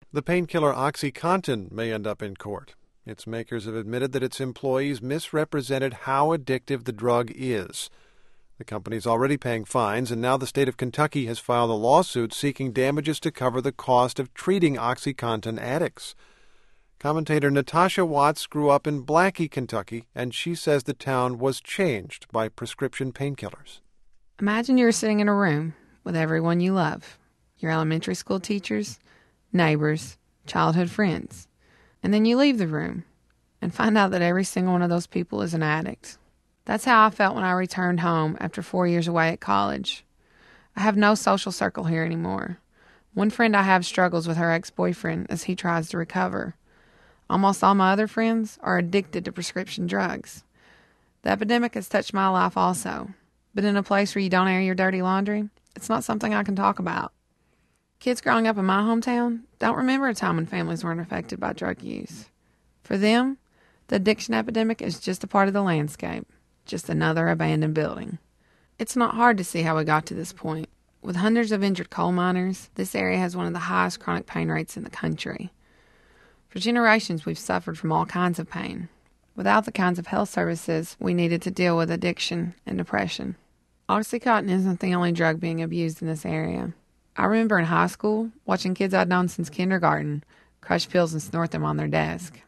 The painkiller OxyContin may end up in court. Its makers have admitted that its employees misrepresented how addictive the drug is. The company's already paying fines, and now the state of Kentucky has filed a lawsuit seeking damages to cover the cost of treating OxyContin addicts. Commentator Natasha Watts grew up in Blackie, Kentucky, and she says the town was changed by prescription painkillers. Imagine you're sitting in a room with everyone you love, your elementary school teachers, neighbors, childhood friends, and then you leave the room and find out that every single one of those people is an addict. That's how I felt when I returned home after 4 years away at college. I have no social circle here anymore. One friend I have struggles with her ex-boyfriend as he tries to recover. Almost all my other friends are addicted to prescription drugs. The epidemic has touched my life also, but in a place where you don't air your dirty laundry, it's not something I can talk about. Kids growing up in my hometown don't remember a time when families weren't affected by drug use. For them, the addiction epidemic is just a part of the landscape, just another abandoned building. It's not hard to see how we got to this point. With hundreds of injured coal miners, this area has one of the highest chronic pain rates in the country. For generations, we've suffered from all kinds of pain, without the kinds of health services we needed to deal with addiction and depression. OxyContin isn't the only drug being abused in this area. I remember in high school watching kids I'd known since kindergarten crush pills and snort them on their desk.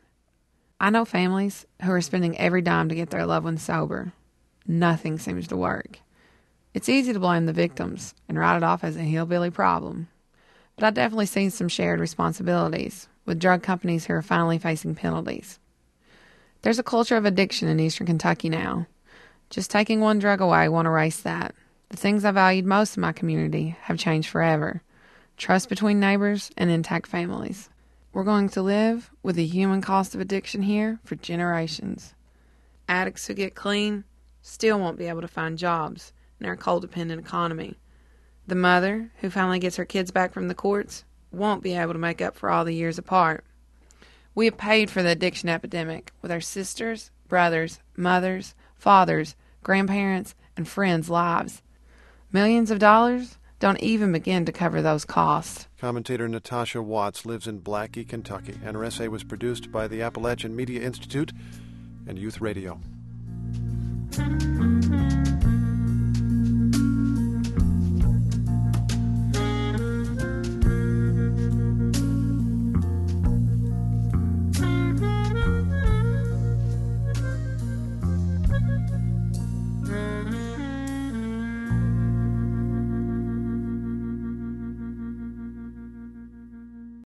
I know families who are spending every dime to get their loved ones sober. Nothing seems to work. It's easy to blame the victims and write it off as a hillbilly problem. But I've definitely seen some shared responsibilities with drug companies who are finally facing penalties. There's a culture of addiction in eastern Kentucky now. Just taking one drug away won't erase that. The things I valued most in my community have changed forever. Trust between neighbors and intact families. We're going to live with the human cost of addiction here for generations. Addicts who get clean still won't be able to find jobs in our coal-dependent economy. The mother who finally gets her kids back from the courts won't be able to make up for all the years apart. We have paid for the addiction epidemic with our sisters, brothers, mothers, fathers, grandparents, and friends' lives. Millions of dollars don't even begin to cover those costs. Commentator Natasha Watts lives in Blackie, Kentucky, and her essay was produced by the Appalachian Media Institute and Youth Radio.